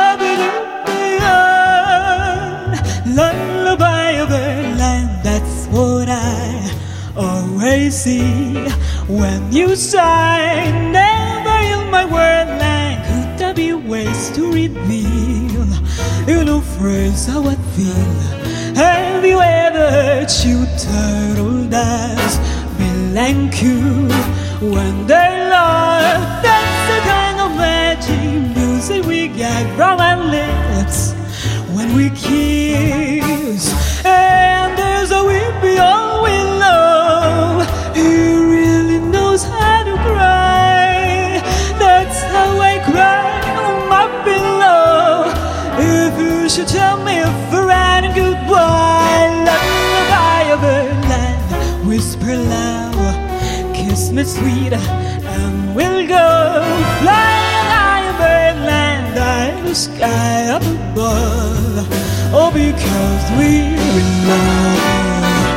Lullaby of a land, that's what I always see when you sigh. Never in my world like could there be ways to reveal in a phrase how I feel. Have you ever heard you turtle doves blank you when they laugh? That's the kind of magic music we get from our lips when we kiss. And there's a weepy old willow, he really knows how to cry. That's how I cry on my pillow. If you should tell me if we're riding goodbye, lullaby of a land, whisper loud, kiss me sweet, and we'll go flying high over land, high the sky up above. Oh, because we're in love.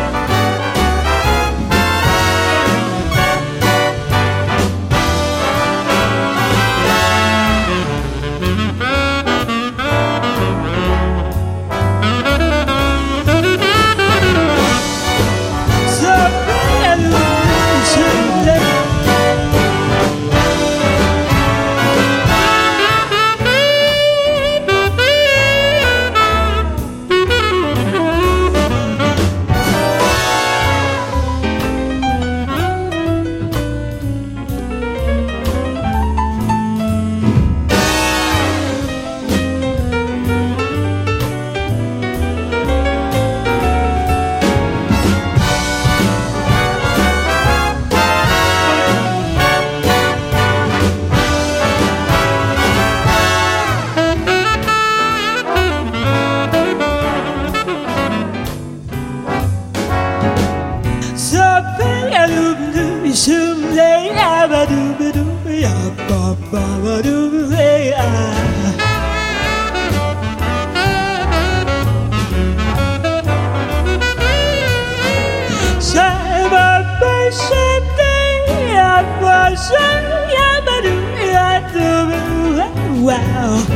Wow.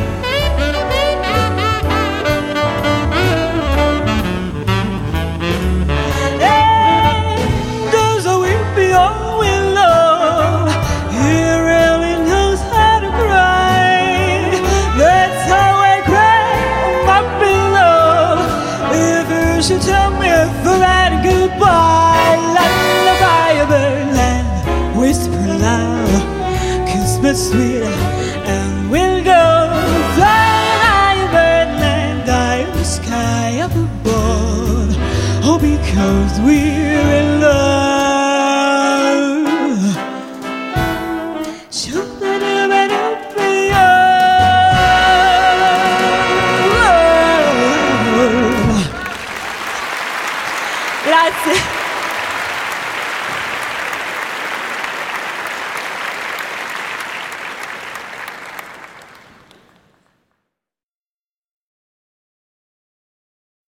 And there's a weepy old willow, he really knows how to cry. That's how I cry on my pillow. If you should tell me if we're riding goodbye, lullaby of a land, whisper loud, kiss me sweet, and we'll go flying high over land, high in the sky up above. Oh, because we're in love. Grazie.